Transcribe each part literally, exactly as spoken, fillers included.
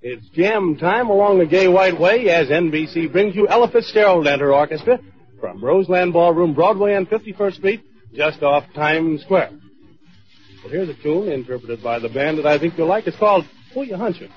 It's jam time along the Gay White Way as N B C brings you Ella Fitzgerald and her orchestra from Roseland Ballroom, Broadway and fifty-first Street, just off Times Square. Well, here's a tune interpreted by the band that I think you'll like. It's called Who You Hunchin'?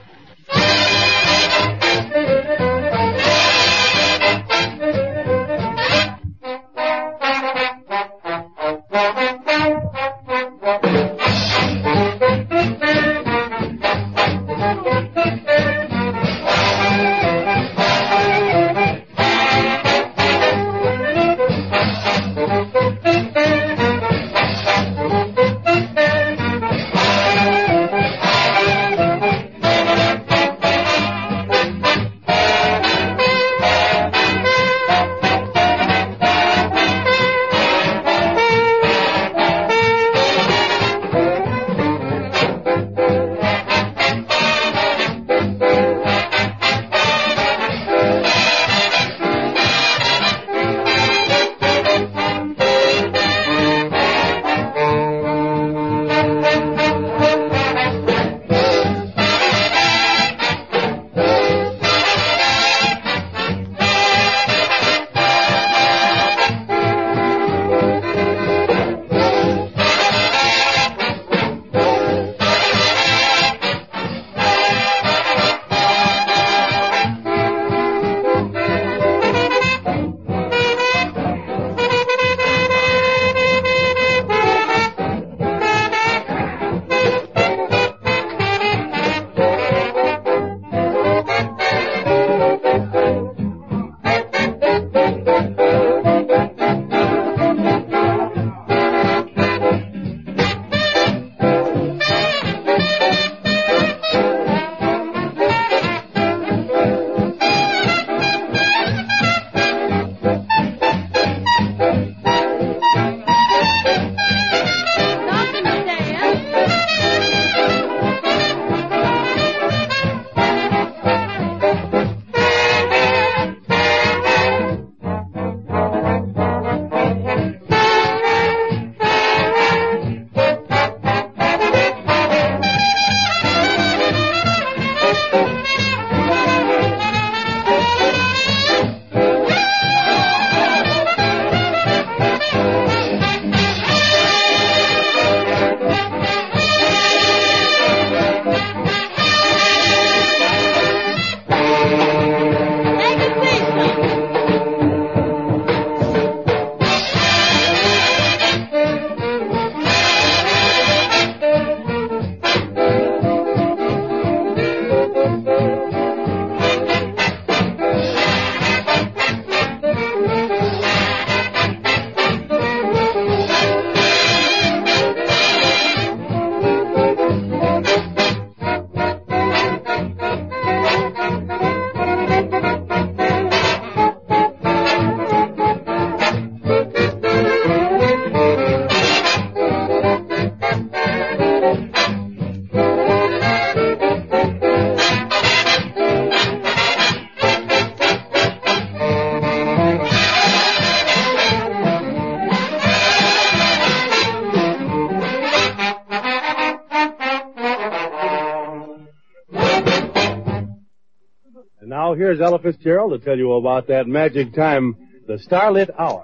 Now here's Ella Fitzgerald to tell you about that magic time, the starlit hour.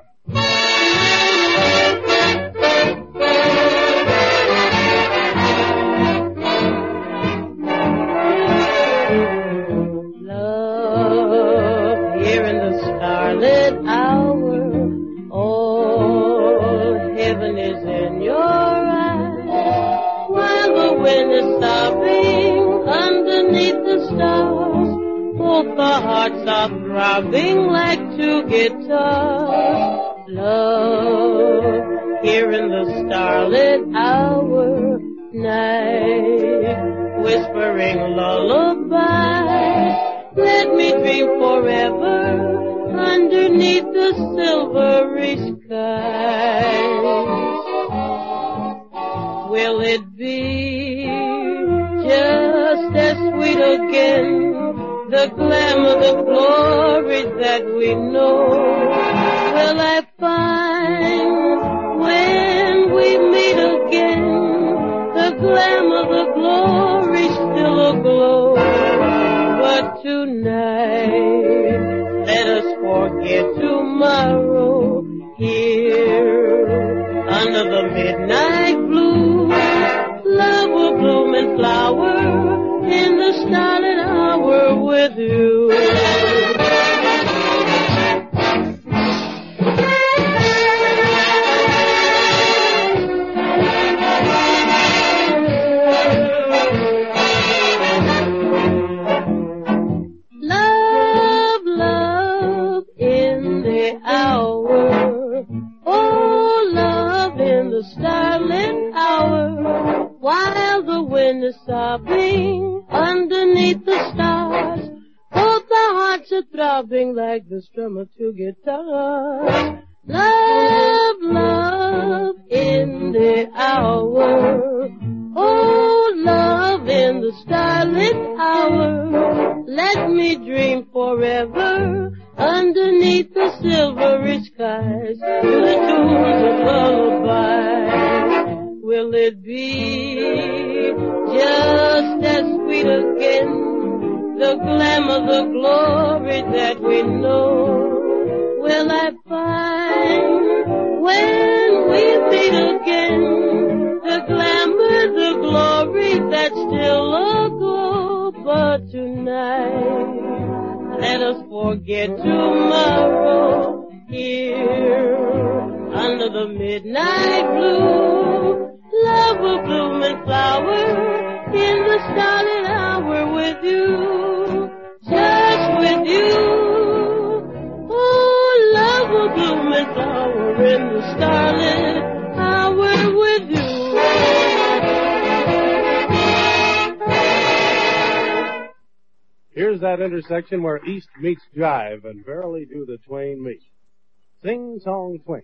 Love, here in the starlit hour, all heaven is in your eyes, while the wind is sobbing underneath the stars. Both the hearts are throbbing like two guitars. Love, here in the starlit hour, night, whispering lullabies. Let me dream forever underneath the silvery skies. Will it be just as sweet again? The glamour, the glory that we know, will I find when we meet again? The glamour, the glory still aglow. tonight. Let us forget tomorrow here under the midnight blue. Love will bloom and flower in the starlit hour with you. Sobbing underneath the stars, both our hearts are throbbing like the strum of two guitars. Love, love in the hour, oh love in the starlit hour. Let me dream forever underneath the silvery skies to the tunes of lullaby. Will it be just as sweet again, the glamour, the glory that we know? Will I find when we meet again, the glamour, the glory that's still aglow? But tonight, let us forget tomorrow here under the midnight blue. Love will bloom and flower in the starlit hour with you, just with you. Oh, love will bloom and flower in the starlit hour with you. Here's that intersection where East meets Jive, and verily do the twain meet. Sing, song, swing.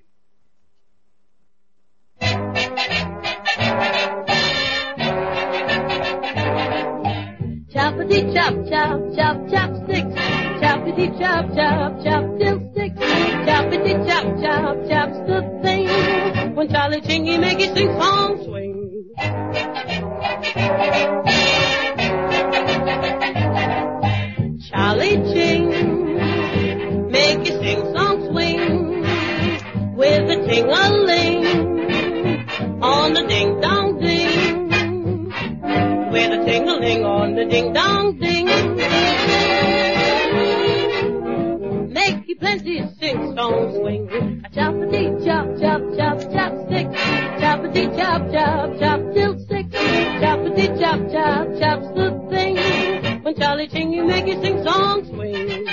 Choppity chop chop chop chopsticks, choppity chop chop chop till sticks, choppity chop chop chop's the thing. When Charlie Chingy make you sing song swing. Charlie Ching make you sing song swing with a ting-a-ling on the ding dong ding. With a ting-a-ling on the ding-dong-ding. Make you plenty sing-song swing. A chop-a-dee-chop, chop-chop, chop-stick. Chop-a-dee-chop, chop-chop, till six. Chop-a-dee-chop, chop-chop's the thing. When Charlie Ching, you make you sing-song swing.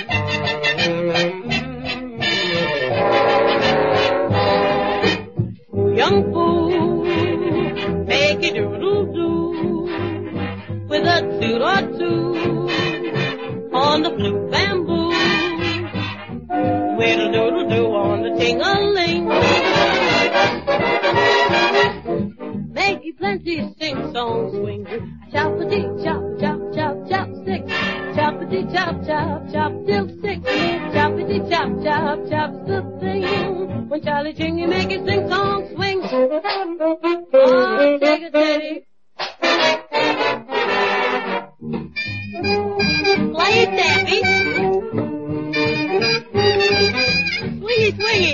Young fool, make you do-do-do. With a toot or two on the blue bamboo, with a doodle-doo on the ting-a-ling. Make you plenty sing-song swing. Chop-a-dee-chop, chop-chop, chop-stick. Chop-a-dee-chop, chop-chop, till six. Chop-a-dee-chop, chop-chop's the thing. When Charlie Ching, you make it sing-song swing. Oh, take it, Teddy. Play it, Daffy. Swingy, swingy.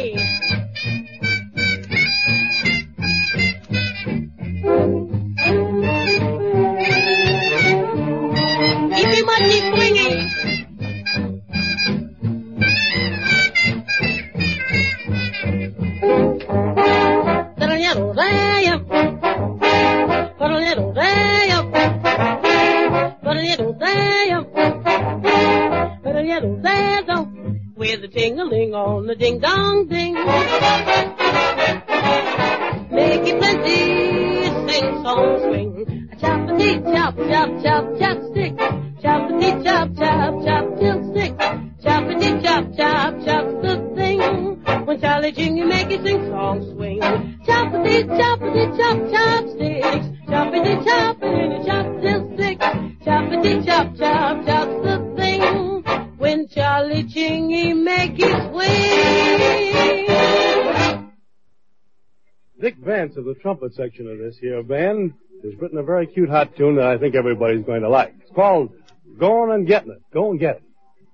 Keep me muchy swingy. With a ting-a-ling on the ding-dong-ding. Make it plenty sing-song swing. A chop-a-dee-chop, chop-chop, chop-stick. Chop-a-dee-chop, chop-chop, till six. Chop-a-dee-chop, chop-chop's the thing. When Charlie Ching, you make it sing-song swing. Chop-a-dee-chop, chop-chop, chopsticks. Chop-a-dee-chop, and a chop till six. Chop-a-dee-chop, chop-chop's the thing. When Charlie Chingy make it swing. Dick Vance of the trumpet section of this here band has written a very cute hot tune that I think everybody's going to like. It's called Go on and get it. Go and get it.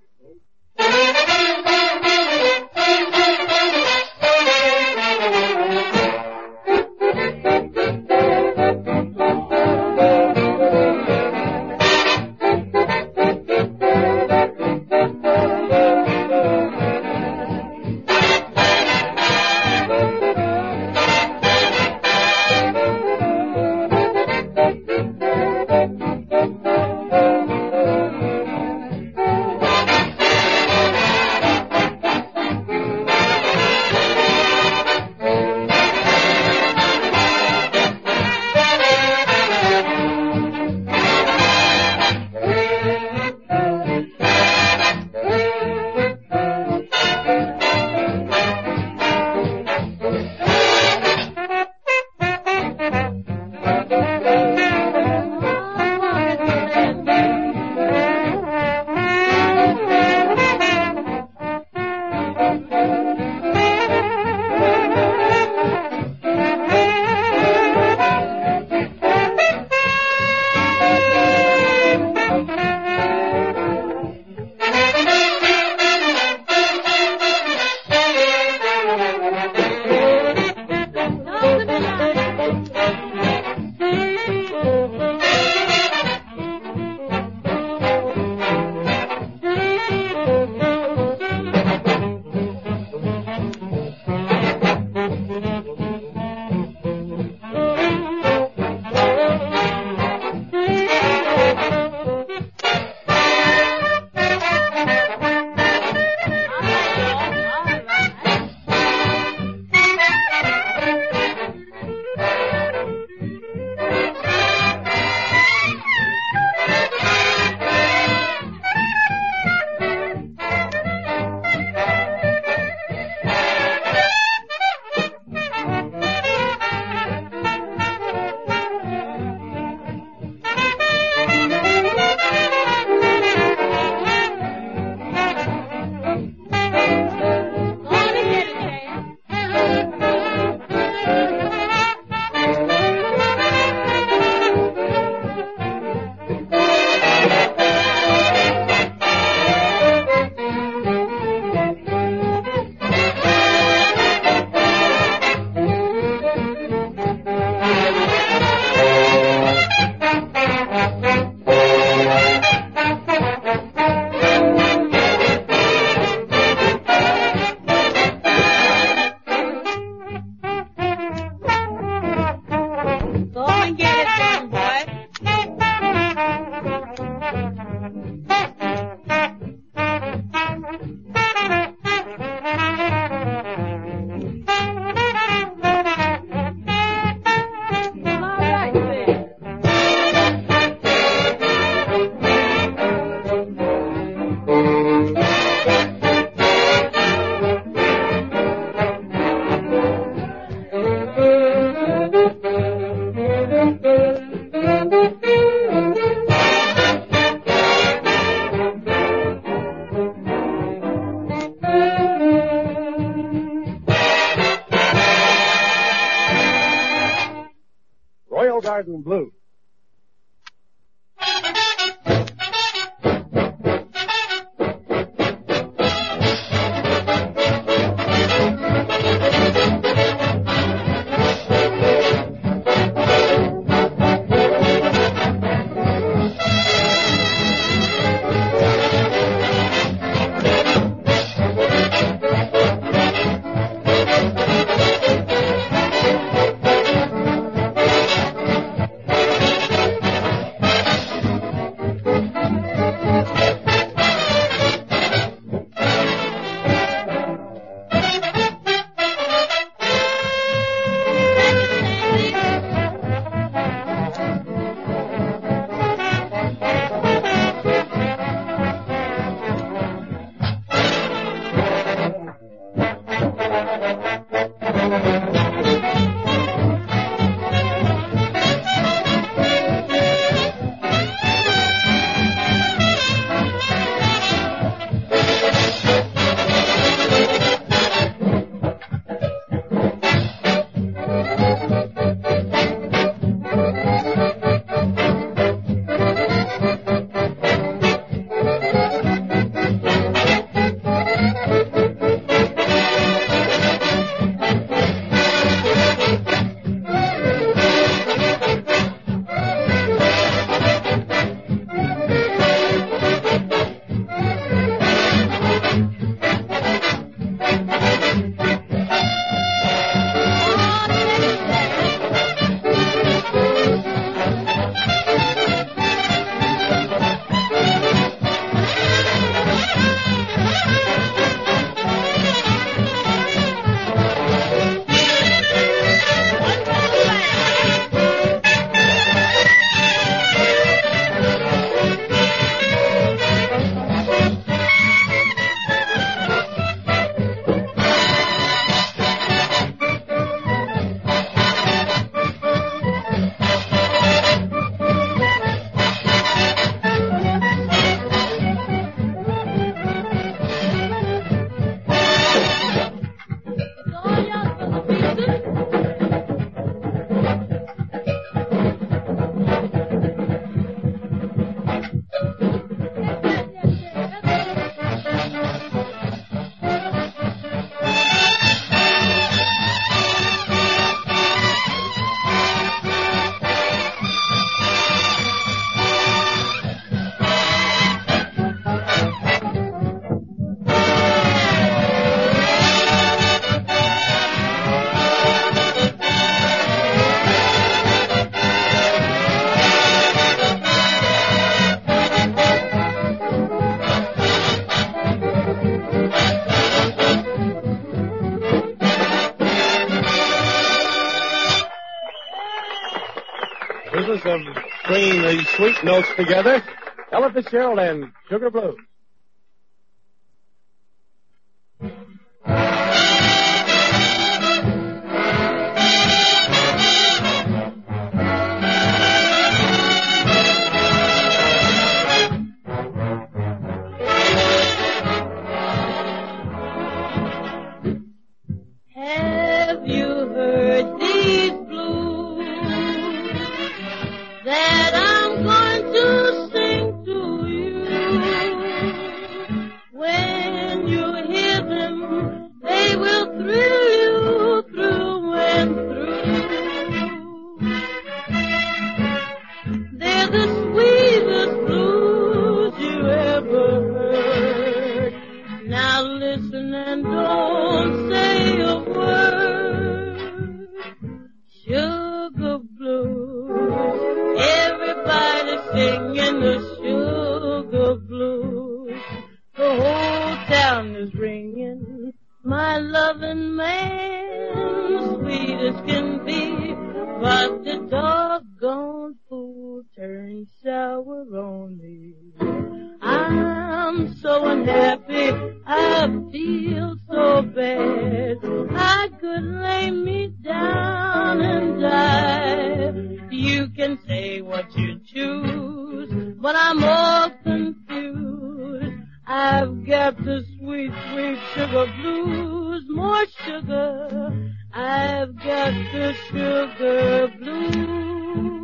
Garden Blue. of bringing these sweet notes together, Ella Fitzgerald and Sugar Blues. Have you heard these blues that I'm going to sing to you? When you hear them, they will thrill you through and through. They're the sweetest blues you ever heard. Now listen and don't say a word. Sugar blues, everybody singing the sugar blues. The whole town is ringing, my loving man, sweet as can be, but the doggone fool turned sour on me. I'm so unhappy, I feel so bad, I could lay me down and die. You can say what you choose, but I'm all confused. I've got the sweet, sweet sugar blues, more sugar. I've got the sugar blues.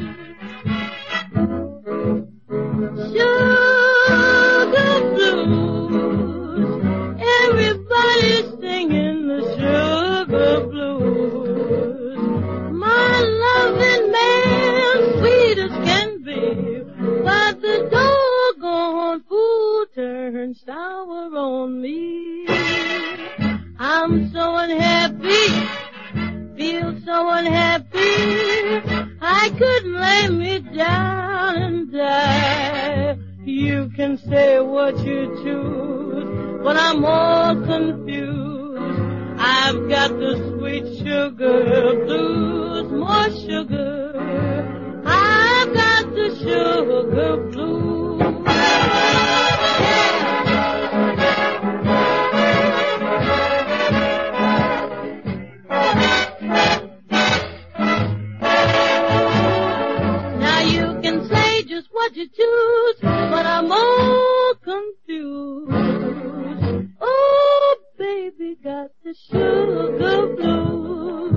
Sugar blues, everybody's singing the sugar blues. My loving man, sweet as can be, but the doggone fool turned sour on me. I'm so unhappy, feel so unhappy, I couldn't lay me down and die. You can say what you choose, but I'm all confused. I've got the sweet sugar blues, more sugar. I've got the sugar blues. Now you can say just what you choose, but I'm all confused. Oh, baby got the sugar blues.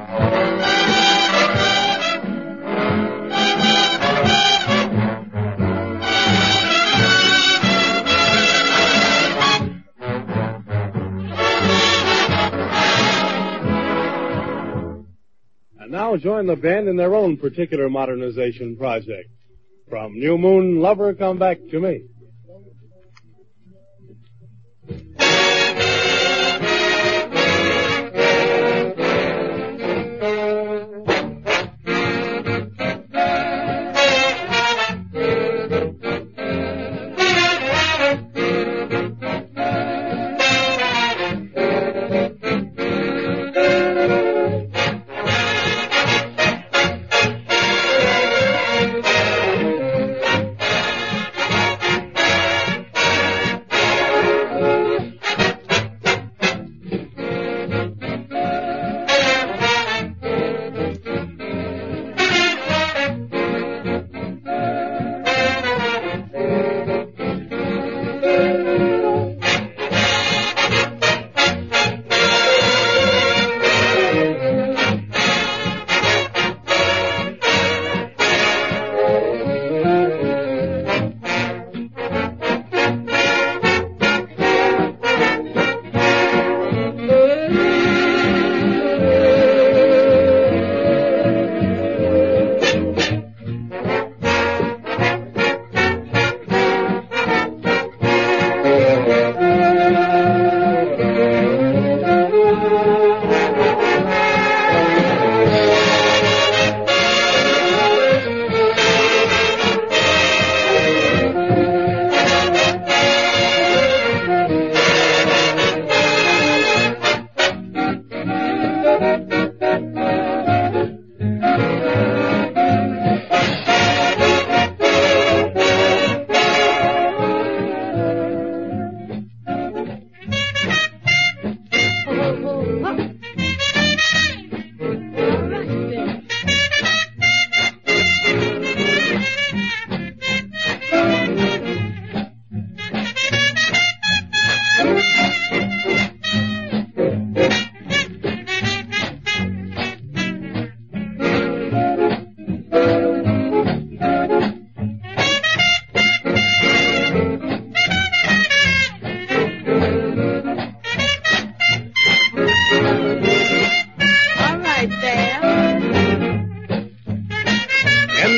And now join the band in their own particular modernization project. From New Moon, Lover, Come Back to Me.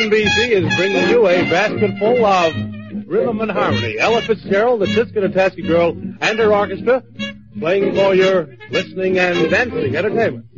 N B C is bringing you a basket full of rhythm and harmony. Ella Fitzgerald, the Titska-Natasky Girl, and her orchestra playing for your listening and dancing entertainment.